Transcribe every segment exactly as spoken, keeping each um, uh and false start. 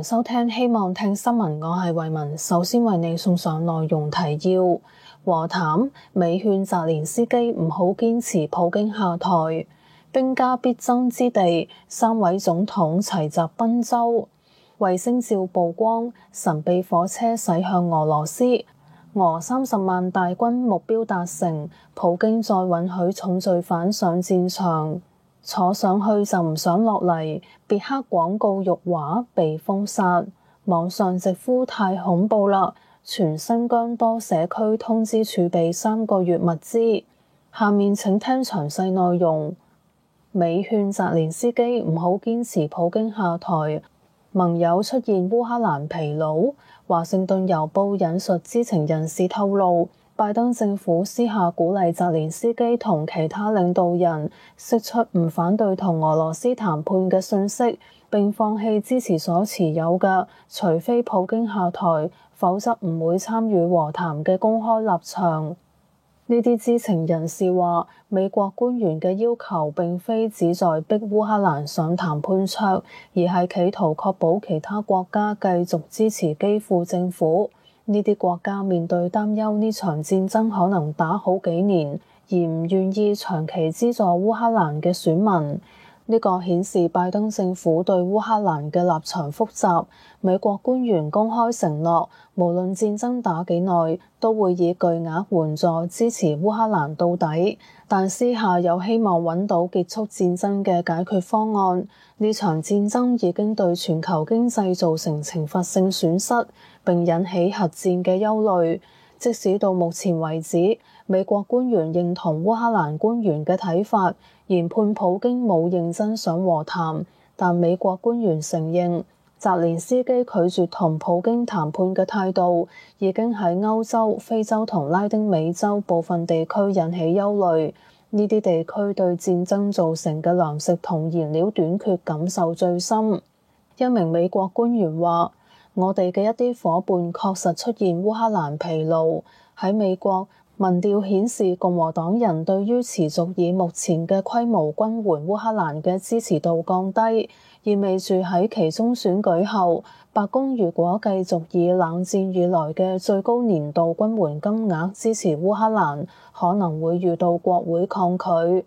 迎收聽希望聽新聞，我係慧雯。首先為你送上內容提要：和談，美勸澤連斯基唔好堅持普京下台；兵家必爭之地，三位總統齊集賓州；衛星照曝光，神秘火車駛向俄羅斯；俄三十萬大軍目標達成，普京再允許重罪犯上戰場。坐上去就唔想落嚟，別克廣告辱華被封殺，網上直呼太恐怖啦！全新疆多社區通知儲備三個月物資。下面請聽詳細內容。美勸澤連斯基唔好堅持普京下台，盟友出現烏克蘭疲勞。華盛頓郵報引述知情人士透露，拜登政府私下鼓勵澤連斯基同其他領導人釋出唔反對同俄羅斯談判嘅訊息，並放棄支持所持有嘅除非普京下台，否則唔會參與和談嘅公開立場。呢啲知情人士話，美國官員嘅要求並非旨在逼烏克蘭上談判桌，而係企圖確保其他國家繼續支持基輔政府。呢啲國家面對擔憂呢場戰爭可能打好幾年，而唔願意長期資助烏克蘭嘅選民。呢個顯示拜登政府對烏克蘭嘅立場複雜。美國官員公開承諾，無論戰爭打幾耐，都會以巨額援助支持烏克蘭到底，但私下有希望揾到結束戰爭嘅解決方案。呢場戰爭已經對全球經濟造成懲罰性損失，並引起核戰嘅憂慮。即使到目前為止，美國官員認同烏克蘭官員嘅睇法，研判普京冇認真想和談，但美國官員承認，澤連斯基拒絕同普京談判嘅態度，已經喺歐洲、非洲同拉丁美洲部分地區引起憂慮。呢啲地區對戰爭造成嘅糧食同燃料短缺感受最深。一名美國官員話：我哋嘅一啲夥伴確實出現烏克蘭疲勞。喺美國，民調顯示共和黨人對於持續以目前嘅規模軍援烏克蘭嘅支持度降低，意味住喺期中選舉後，白宮如果繼續以冷戰以來嘅最高年度軍援金額支持烏克蘭，可能會遇到國會抗拒。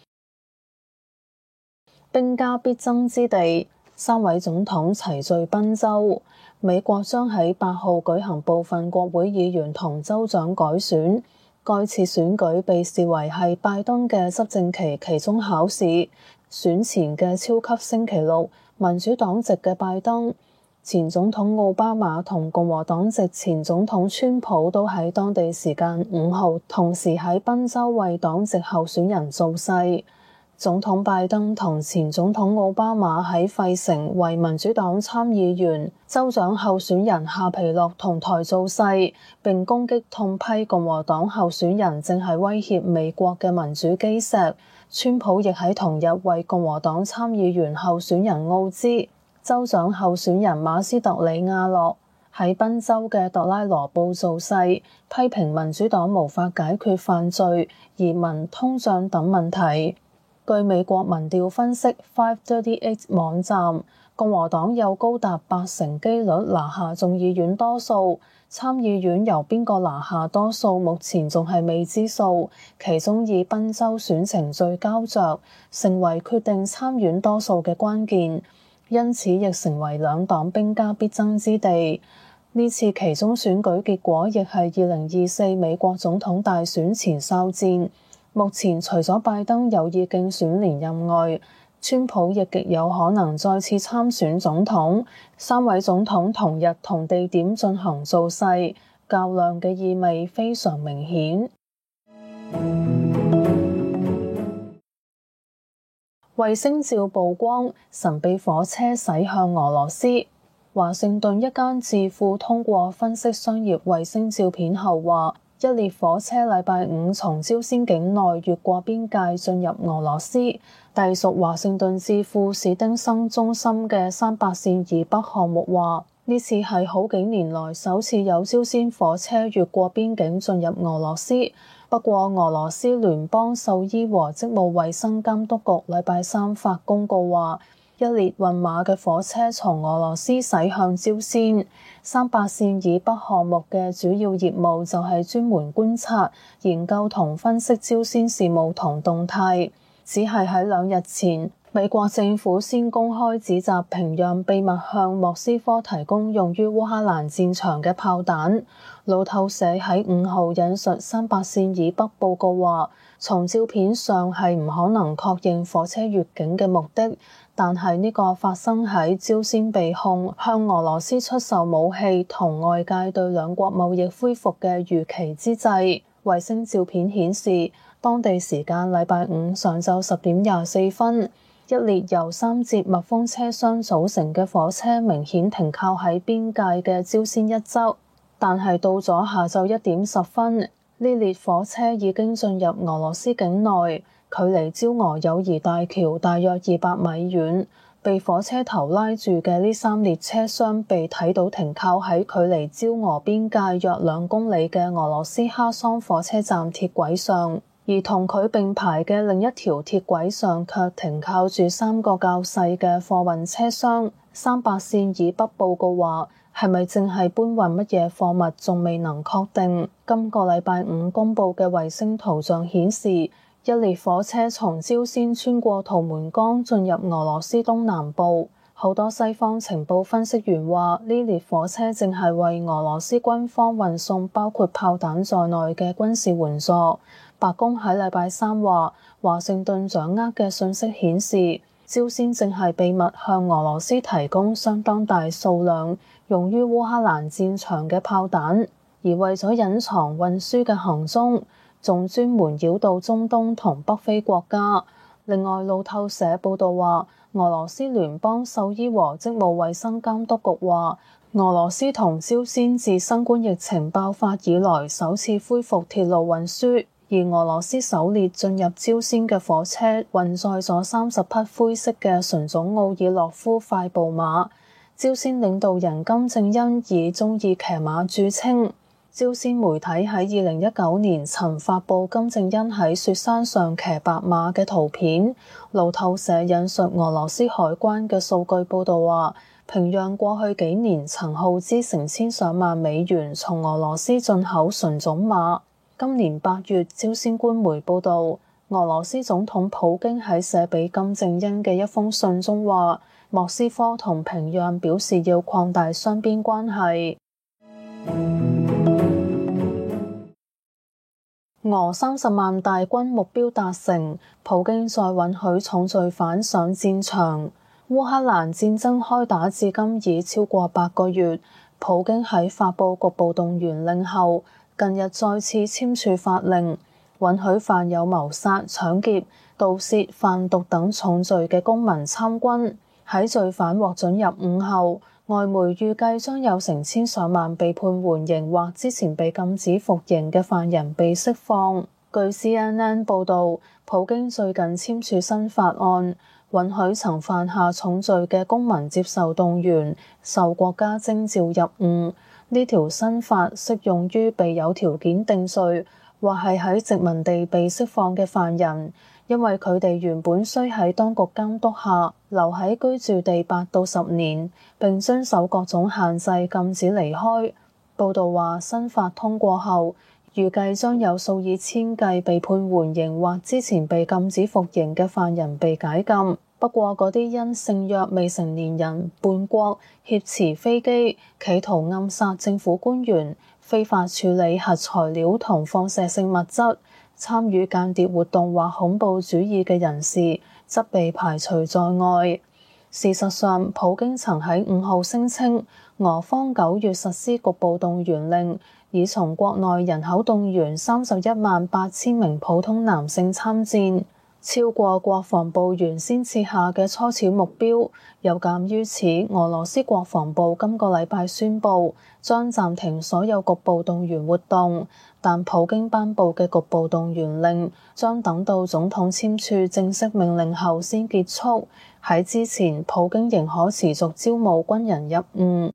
兵家必爭之地，三位總統齊聚賓州。美國將喺八號舉行部分國會議員同州長改選，該次選舉被視為係拜登嘅執政期期中考試。選前嘅超級星期六，民主黨籍嘅拜登、前總統奧巴馬同共和黨籍前總統川普都喺當地時間五號同時喺賓州為黨籍候選人造勢。總統拜登同前總統奧巴馬喺費城為民主黨參議員、州長候選人夏皮諾同台造勢，並攻擊痛批共和黨候選人正係威脅美國嘅民主基石。川普亦喺同日為共和黨參議員候選人奧茲、州長候選人馬斯特里亞諾喺賓州嘅特拉羅布造勢，批評民主黨無法解決犯罪、移民、通脹等問題。據美國民調分析 五三八 網站，共和黨有高達八成機率拿下眾議院多數，參議院由邊個拿下多數目前仲係未知數，其中以賓州選情最膠着，成為決定參院多數嘅關鍵，因此亦成為兩黨兵家必爭之地。呢次期中選舉結果亦係二零二四美國總統大選前哨戰。目前除咗拜登有意競選連任外，川普亦極有可能再次參選總統。三位總統同日同地點進行造勢，較量嘅意味非常明顯。衛星照曝光，神秘火車駛向俄羅斯。華盛頓一間智庫通過分析商業衛星照片後話，一列火車禮拜五從朝鮮境內越過邊界進入俄羅斯，隸屬華盛頓智庫史丁生中心嘅三八線以北項目話，呢次係好幾年來首次有朝鮮火車越過邊境進入俄羅斯。不過，俄羅斯聯邦獸醫和職務衛生監督局禮拜三發公告話， 一列運馬嘅火車從俄羅斯駛向朝鮮。三八線以北項目嘅主要業務就係專門觀察、研究同分析朝鮮事務同動態。只係喺兩日前，美國政府先公開指責平壤秘密向莫斯科提供用於烏克蘭戰場嘅炮彈。路透社喺五號引述三八線以北報告話，從照片上係唔可能確認火車越境嘅目的，但係呢個發生喺朝鮮被控向俄羅斯出售武器同外界對兩國貿易恢復嘅預期之際。衛星照片顯示，當地時間禮拜五上晝十點廿四分，一列由三節密封車廂組成嘅火車明顯停靠喺邊界嘅朝鮮一側，但係到咗下晝一點十分，呢列火車已經進入俄羅斯境內，距離焦俄友誼大橋大約二百米遠。被火車頭拉住嘅呢三列車廂被睇到停靠喺距離焦俄邊界約兩公里嘅俄羅斯哈桑火車站鐵軌上，而同佢並排嘅另一條鐵軌上卻停靠住三個較細嘅貨運車廂。三八線以北報告話，係咪淨係搬運乜嘢貨物仲未能確定。今個禮拜五公佈嘅衛星圖像顯示，一列火車從朝鮮穿過圖們江進入俄羅斯東南部。好多西方情報分析員話，呢列火車正係為俄羅斯軍方運送包括炮彈在內嘅軍事援助。白宮喺禮拜三話，華盛頓掌握嘅信息顯示，朝鮮正係秘密向俄羅斯提供相當大數量用於烏克蘭戰場嘅炮彈，而為咗隱藏運輸嘅行蹤，仲專門繞到中東同北非國家。另外，路透社報道話，俄羅斯聯邦獸醫和職務衛生監督局話，俄羅斯同朝鮮自新冠疫情爆發以來首次恢復鐵路運輸，而俄羅斯首列進入朝鮮嘅火車運載咗三十匹灰色嘅純種奧爾洛夫快步馬。朝鮮領導人金正恩以鍾意騎馬著稱。朝鮮媒體喺二零一九年曾發布金正恩喺雪山上騎白馬嘅圖片。路透社引述俄羅斯海關嘅數據報導話，平壤過去幾年曾耗資成千上萬美元從俄羅斯進口純種馬。今年八月，朝鮮官媒報導，俄羅斯總統普京喺寫俾金正恩嘅一封信中話，莫斯科同平壤表示要擴大雙邊關係。俄三十萬大軍目標達成，普京再允許重罪犯上戰場。烏克蘭戰爭開打至今已超過八個月，普京喺發布局部動員令後，近日再次簽署法令，允許犯有謀殺、搶劫、盜竊、販毒等重罪嘅公民參軍。喺罪犯獲准入伍後，外媒預計將有成千上萬被判緩刑或之前被禁止服刑嘅犯人被釋放。據 C N N 報導，普京最近簽署新法案，允許曾犯下重罪嘅公民接受動員，受國家徵召入伍。呢條新法適用於被有條件定罪或係喺殖民地被釋放嘅犯人，因為佢哋原本需喺當局監督下留喺居住地八到十年，並遵守各種限制，禁止離開。報導話，新法通過後，預計將有數以千計被判緩刑或之前被禁止服刑嘅犯人被解禁。不過，嗰啲因性虐未成年人、叛國、挾持飛機、企圖暗殺政府官員、非法處理核材料同放射性物質、參與間諜活動或恐怖主義嘅人士，則被排除在外。事實上，普京曾喺五號聲稱，俄方九月實施局部動員令，已從國內人口動員三十一萬八千名普通男性參戰，超過國防部原先設下嘅初始目標。有鑑於此，俄羅斯國防部今個禮拜宣布將暫停所有局部動員活動，但普京頒布嘅局部動員令將等到總統簽署正式命令後先結束。喺之前，普京仍可持續招募軍人入伍。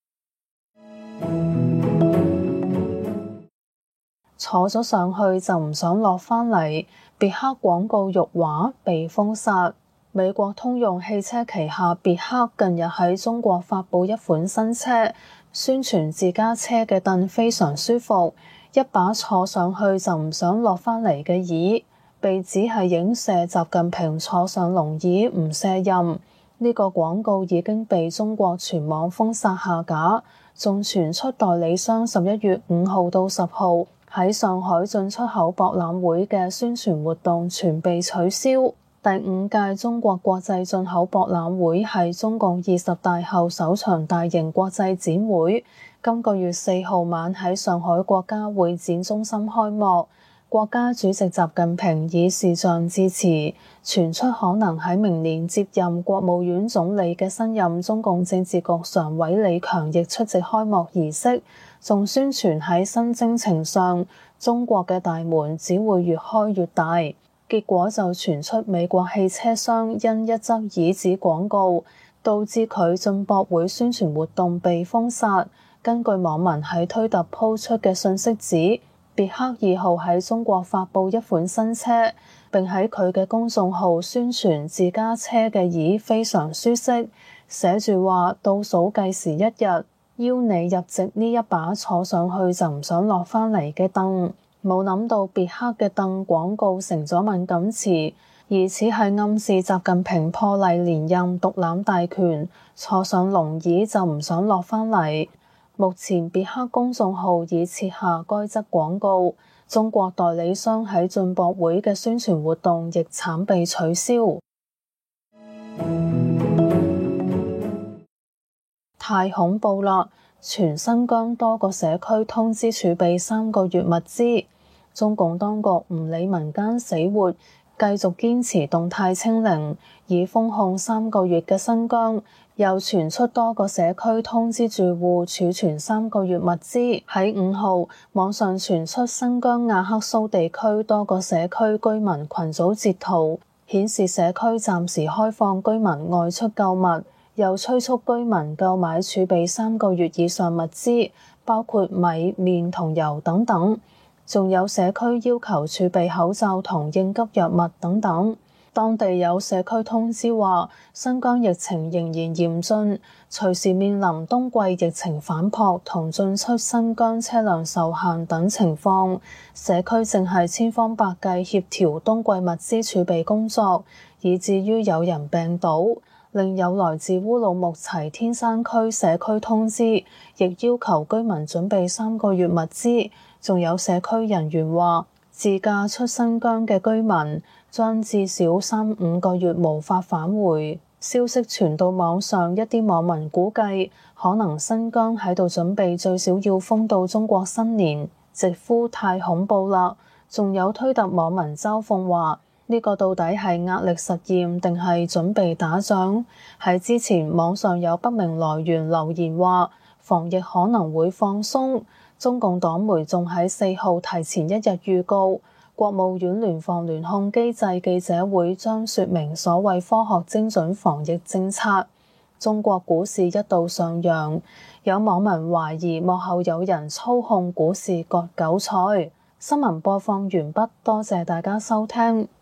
坐咗上去就唔想落返嚟，別克廣告辱華被封殺。 美國通用汽車旗下別克近日喺中國發布一款新車，宣傳自家車嘅凳非常舒服，一把坐上去就唔想落返嚟嘅椅，被指係影射習近平坐上龍椅唔卸任。呢個廣告已經被中國全網封殺下架，仲傳出代理商十一月五號到十號喺上海進出口博覽會嘅宣傳活動全被取消。第五屆中國國際進口博覽會係中共二十大後首場大型國際展會，今個月四號晚喺上海國家會展中心開幕。國家主席習近平以視像致辭，傳出可能喺明年接任國務院總理嘅新任中共政治局常委李強亦出席開幕儀式，仲宣傳喺新征程上，中國嘅大門只會越開越大。結果就傳出美國汽車商因一則椅子廣告，導致佢進博會宣傳活動被封殺。根據網民喺推特鋪出嘅信息指，別克二號喺中國發布一款新車，並喺佢嘅公眾號宣傳自家車嘅椅非常舒適，寫住話倒數計時一日，邀你入席呢一把坐上去就唔想落返嚟嘅凳。冇諗到別克嘅凳廣告成咗敏感詞，疑似係暗示習近平破例連任獨攬大權，坐上龍椅就唔想落返嚟。目前別克公眾號已撤下該則廣告，中國代理商喺進博會嘅宣傳活動亦慘被取消。太恐怖啦！全新疆多個社區通知儲備三個月物資，中共當局唔理民間死活，繼續堅持動態清零，已封控三個月嘅新疆，又傳出多個社區通知住戶儲存三個月物資。喺五號，網上傳出新疆亞克蘇地區多個社區居民群組截圖，顯示社區暫時開放居民外出購物，又催促居民購買儲備三個月以上物資，包括米、麵同油等等。仲有社區要求儲備口罩同應急藥物等等。當地有社區通知話，新疆疫情仍然嚴峻，隨時面臨冬季疫情反撲同進出新疆車輛受限等情況。社區正係千方百計協調冬季物資儲備工作，以至於有人病倒。另有來自烏魯木齊天山區社區通知，亦要求居民準備三個月物資。仲有社區人員話，自駕出新疆嘅居民將至少三五個月無法返回。消息傳到網上，一啲網民估計可能新疆喺度準備最少要封到中國新年，直呼太恐怖啦。仲有推特網民嘲諷話，呢個到底係壓力實驗定係準備打仗？喺之前網上有不明來源留言話，防疫可能會放鬆。中共黨媒仲喺四號提前一日預告，國務院聯防聯控機制記者會將説明所謂科學精準防疫政策。中國股市一度上揚，有網民懷疑幕後有人操控股市割韭菜。新聞播放完畢，多謝大家收聽。